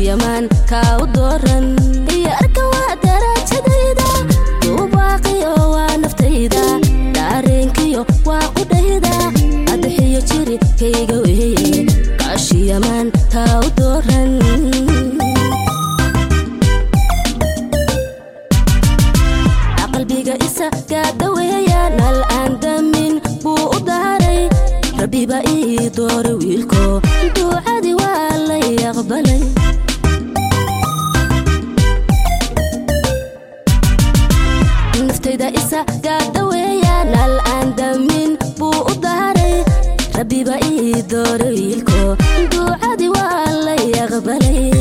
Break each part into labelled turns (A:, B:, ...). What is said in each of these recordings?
A: قاشيمان كاودورن ياركا ودرجديدا وباقيو ونفتيدا دارينكيو وقديدا أدحيو جيري كيغوي قاشيمان كاودورن قلبيغا إسا كادويا نالآن دمين بو داري ربي بقى دور ويلكو دوعادي ولا يقبلي نفتيدا إسا قادويا نالآن دمين بو داري ربي بقى دور ويلكو دوعادي ولا يقبلي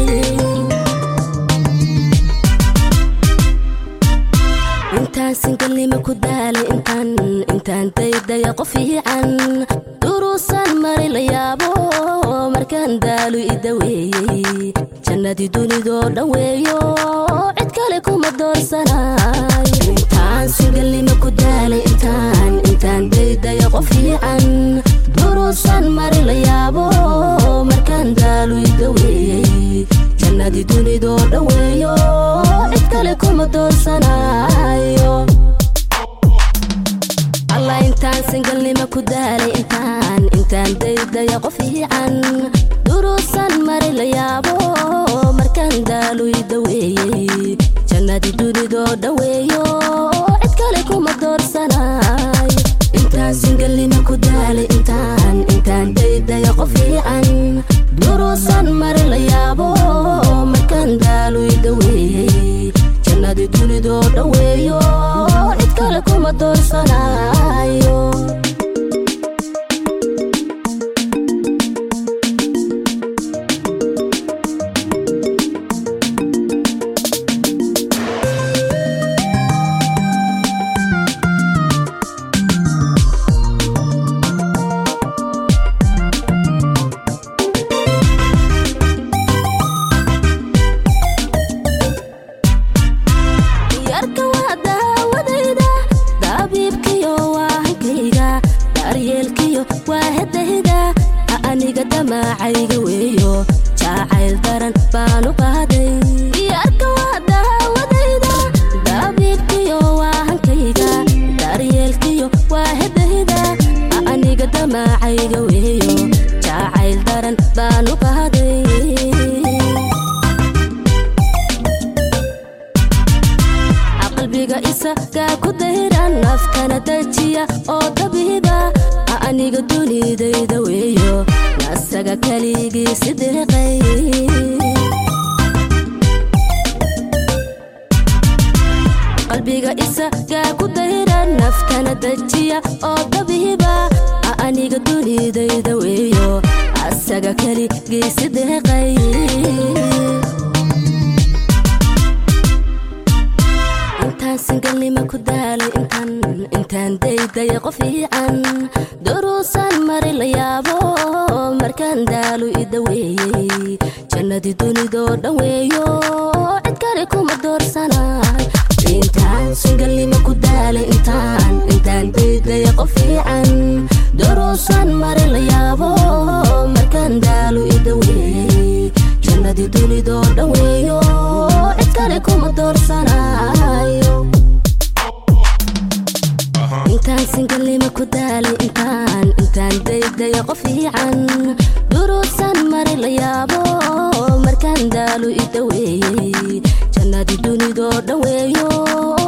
A: intaan singalnimo ku daalay intaan dayday qofii aan duruusan mari la yaabo markaan daalu idaweeyay jannadi dunido dhaweeyo cid kale kuma doorsanay intaan singalnimo ku daalay intaan dayday qofii aan duruusan mari la yaabo markaan daalu idaweeyay jannadi dunido dhaweeyo cid kale kuma doorsanayo الله intaan singalnimo ku daalay intaan dayday qofii aan duruusan mari la yaabo markaan daalu idaweeyay jannadi dunido dhaweeyo cid kale kuma doorsanayo intaan singalnimo ku daalay intaan dayday qofii aan duruusan mari la yaabo markaan daalu idaweeyay jannadi dunido dhaweeyo cid kale kuma doorsanayo aniga damacayga weeyo jacayl daran baanu qaaday yarka wada wadayda dabiibkiyo waahankayga daryeelkiyo waahedayda aniga damacayga weeyo jacayl daran baanu qaaday qalbiga isaga ku dayran naftana dajiya oo dabiiba aniga dunidayda weeyo nasaga kaligii sideeqay qalbiga isaga ku dayran naftana dajiya oo dabiiba aniga dunidayda weeyo asaga kaligii sideeqay intaan singalnimo ku daalay intaan dayday qofii aan duruusan mari la yaabo markaan daalu idaweeyay jannadi dunido dhaweeyo cid kale kuma doorsanay intaan singalnimo ku daalay intaan dayday qofii aan duruusan mari la yaabo markaan daalu idaweeyay jannadi dunido dhaweeyo cid kale kuma doorsanayo intaan singalnimo ku daalay intaan dayday qofii aan duruusan mari la yaabo markaan daalu idaweeyay jannadi dunido dhaweeyo